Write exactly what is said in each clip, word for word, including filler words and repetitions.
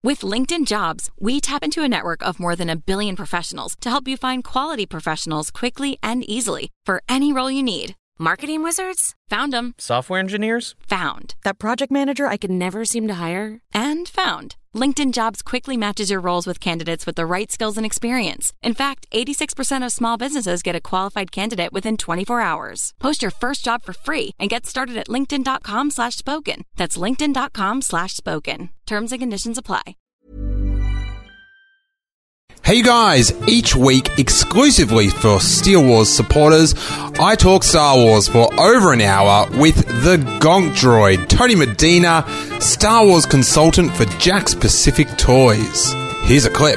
With LinkedIn Jobs, we tap into a network of more than a billion professionals to help you find quality professionals quickly and easily for any role you need. Marketing wizards? Found them. Software engineers? Found. That project manager I could never seem to hire? And found. LinkedIn Jobs quickly matches your roles with candidates with the right skills and experience. In fact, eighty-six percent of small businesses get a qualified candidate within twenty-four hours. Post your first job for free and get started at linkedin.com slash spoken. That's linkedin.com slash spoken. Terms and conditions apply. Hey guys, each week, exclusively for Steele Wars supporters, I talk Star Wars for over an hour with the Gonk Droid, Tony Medina, Star Wars consultant for Jakks Pacific Toys. Here's a clip.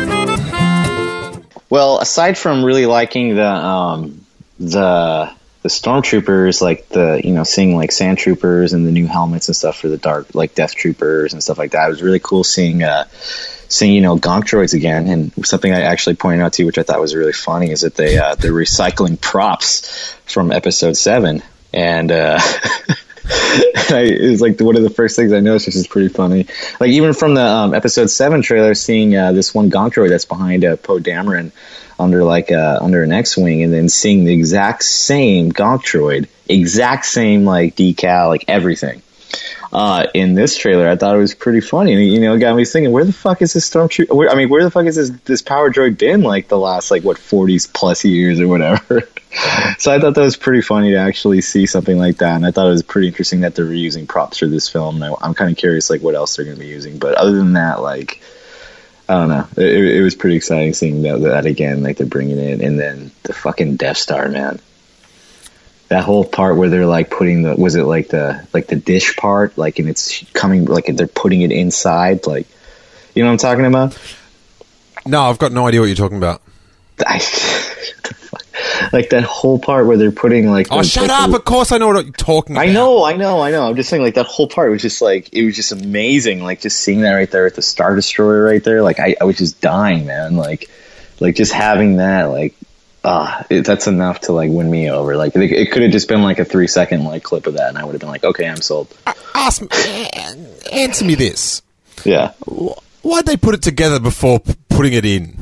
Well, aside from really liking the um, the the stormtroopers, like the you know seeing like sand troopers and the new helmets and stuff for the dark like death troopers and stuff like that, it was really cool seeing. Uh, Seeing, you know, Gonk Droids again, and something I actually pointed out to you, which I thought was really funny, is that they uh, they're recycling props from Episode Seven, and uh, I, it was like one of the first things I noticed, which is pretty funny. Like even from the um, Episode Seven trailer, seeing uh, this one Gonk Droid that's behind uh, Poe Dameron under like uh, under an X-wing, and then seeing the exact same Gonk Droid, exact same like decal, like everything. Uh, in this trailer, I thought it was pretty funny. And, you know, it got me thinking, where the fuck is this stormtrooper? I mean, where the fuck is this, this power droid been like the last, like, what, forty plus years or whatever? So I thought that was pretty funny to actually see something like that. And I thought it was pretty interesting that they're reusing props for this film. And I, I'm kind of curious, like, what else they're going to be using. But other than that, like, I don't know. It, it was pretty exciting seeing that, that again, like, they're bringing it. And then the fucking Death Star, man. That whole part where they're like putting the was it like the like the dish part, like, and it's coming like they're putting it inside, like, you know what I'm talking about? No, I've got no idea what you're talking about. I, like that whole part where they're putting like oh the, shut like up the, of course I know what you're talking about. I know I know I know I'm just saying, like, that whole part was just like, it was just amazing, like just seeing that right there at the Star Destroyer right there, like I, I was just dying, man, like like just having that, like, ah, it, that's enough to like win me over. Like it, it could have just been like a three second like clip of that, and I would have been like, okay, I'm sold. Ask me, answer me this. Yeah. Why'd they put it together before p- putting it in?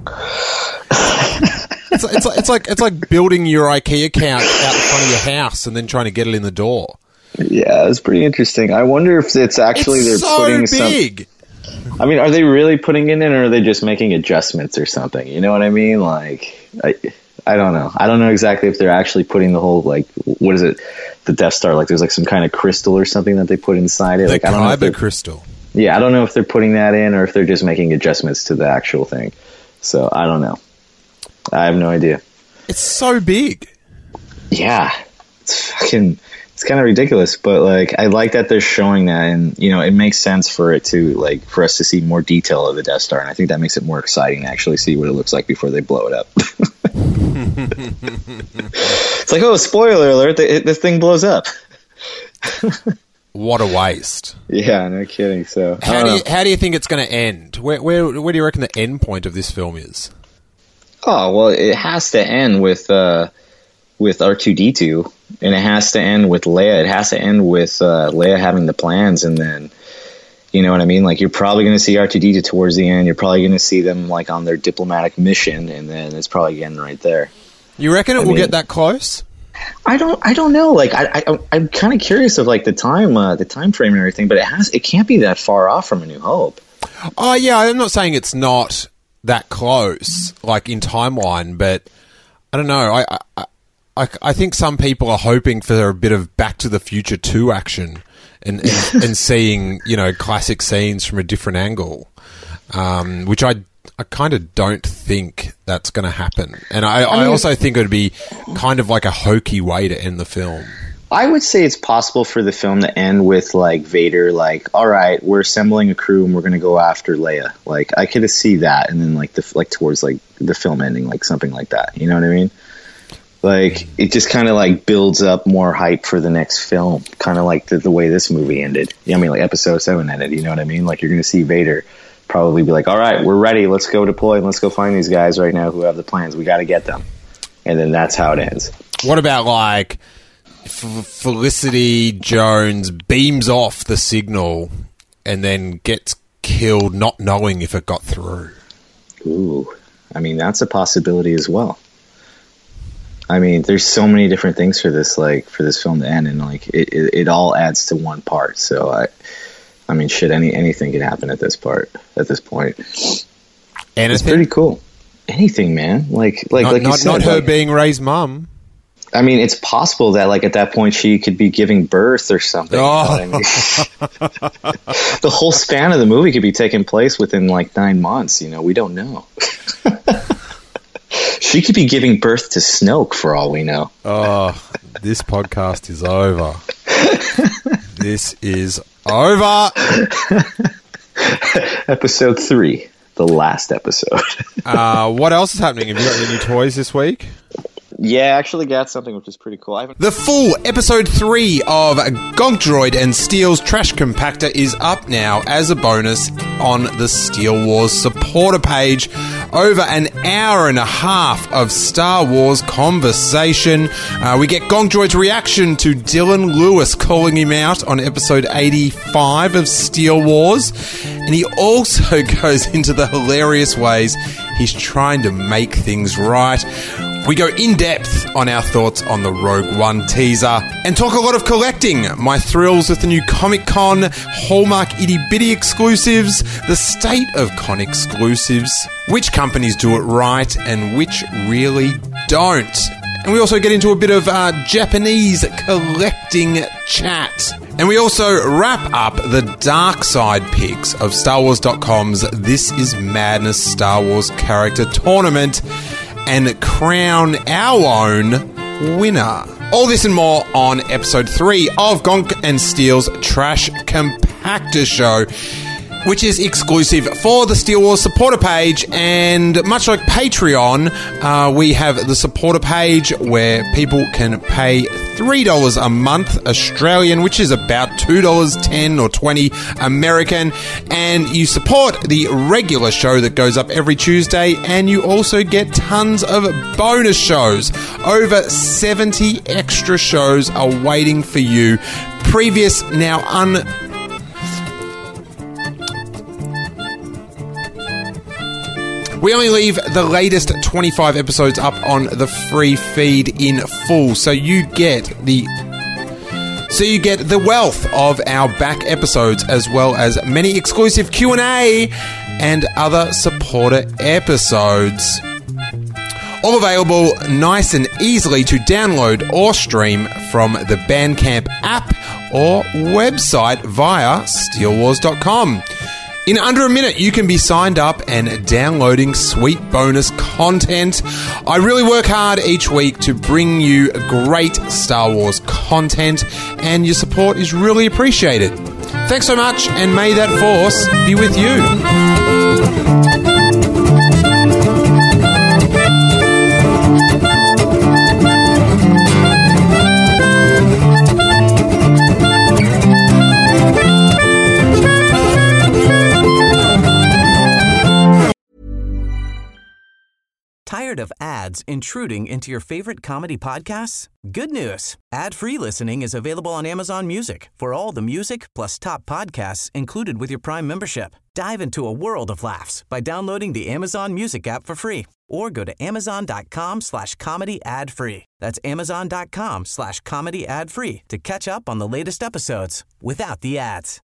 it's, it's, like, it's like it's like building your IKEA account out in front of your house and then trying to get it in the door. Yeah, it's pretty interesting. I wonder if it's actually it's they're so putting big. some. I mean, are they really putting it in, or are they just making adjustments or something? You know what I mean? Like, I, I don't know. I don't know exactly if they're actually putting the whole, like, what is it? The Death Star, like, there's like some kind of crystal or something that they put inside it. The like, I don't know. Kyber crystal. Yeah, I don't know if they're putting that in or if they're just making adjustments to the actual thing. So I don't know. I have no idea. It's so big. Yeah, it's fucking. It's kind of ridiculous, but like I like that they're showing that, and you know it makes sense for it to like for us to see more detail of the Death Star, and I think that makes it more exciting to actually see what it looks like before they blow it up. It's like, oh, spoiler alert! This thing blows up. What a waste! Yeah, no kidding. So how do you, how do you think it's going to end? Where, where where do you reckon the end point of this film is? Oh well, it has to end with uh, with R two D two. And it has to end with Leia. It has to end with uh, Leia having the plans, and then, you know what I mean? Like, you're probably going to see R two D two towards the end. You're probably going to see them, like, on their diplomatic mission, and then it's probably getting right there. You reckon it I will mean, get that close? I don't. I don't know. Like, I, I I'm kind of curious of like the time, uh, the time frame and everything. But it has. It can't be that far off from A New Hope. Oh yeah, I'm not saying it's not that close, like in timeline, but I don't know. I. I I, I think some people are hoping for a bit of Back to the Future two action and, and, and seeing, you know, classic scenes from a different angle, um, which I, I kind of don't think that's going to happen. And I, I, mean, I also think it would be kind of like a hokey way to end the film. I would say it's possible for the film to end with, like, Vader, like, all right, we're assembling a crew and we're going to go after Leia. Like, I could see that, and then, like, the like towards, like, the film ending, like, something like that. You know what I mean? Like, it just kind of, like, builds up more hype for the next film, kind of like the, the way this movie ended. Yeah, I mean, like, Episode seven ended, you know what I mean? Like, you're going to see Vader probably be like, all right, we're ready, let's go deploy and let's go find these guys right now who have the plans. We got to get them. And then that's how it ends. What about, like, F- Felicity Jones beams off the signal and then gets killed, not knowing if it got through. Ooh, I mean, that's a possibility as well. I mean, there's so many different things for this, like for this film to end, and like it, it, it all adds to one part. So I, I mean, shit, any anything can happen at this part, at this point. Anything? It's pretty cool. Anything, man. Like, like, not, like you not, said, not her like, being Ray's mum. I mean, it's possible that, like, at that point she could be giving birth or something. Oh. You know what I mean? The whole span of the movie could be taking place within like nine months. You know, we don't know. She could be giving birth to Snoke for all we know. Oh, this podcast is over. This is over. Episode three, the last episode. uh, what else is happening? Have you got any new toys this week? Yeah, I actually got something which is pretty cool. I haven't- The full episode three of Gonk Droid and Steel's Trash Compactor is up now as a bonus on the Steel Wars supporter page. Over an hour and a half of Star Wars conversation. Uh, we get Gonk Droid's reaction to Dylan Lewis calling him out on episode eighty-five of Steel Wars. And he also goes into the hilarious ways he's trying to make things right. We go in-depth on our thoughts on the Rogue One teaser and talk a lot of collecting, my thrills with the new Comic-Con, Hallmark itty-bitty exclusives, the state of con exclusives, which companies do it right and which really don't. And we also get into a bit of uh, Japanese collecting chat. And we also wrap up the dark side picks of Star Wars dot com's This Is Madness Star Wars Character Tournament and crown our own winner. All this and more on episode three of Gonk and Steel's Trash Compactor Show, which is exclusive for the Steel Wars supporter page. And much like Patreon, uh, we have the supporter page where people can pay three dollars a month Australian, which is about two dollars ten or twenty American. And you support the regular show that goes up every Tuesday. And you also get tons of bonus shows. Over seventy extra shows are waiting for you. Previous, now un... We only leave the latest twenty-five episodes up on the free feed in full, so you get the so you get the wealth of our back episodes, as well as many exclusive Q and A and other supporter episodes. All available nice and easily to download or stream from the Bandcamp app or website via Steel Wars dot com. In under a minute, you can be signed up and downloading sweet bonus content. I really work hard each week to bring you great Star Wars content, and your support is really appreciated. Thanks so much, and may that Force be with you. Tired of ads intruding into your favorite comedy podcasts? Good news. Ad-free listening is available on Amazon Music for all the music plus top podcasts included with your Prime membership. Dive into a world of laughs by downloading the Amazon Music app for free or go to amazon.com slash comedy ad free. That's amazon.com slash comedy ad free to catch up on the latest episodes without the ads.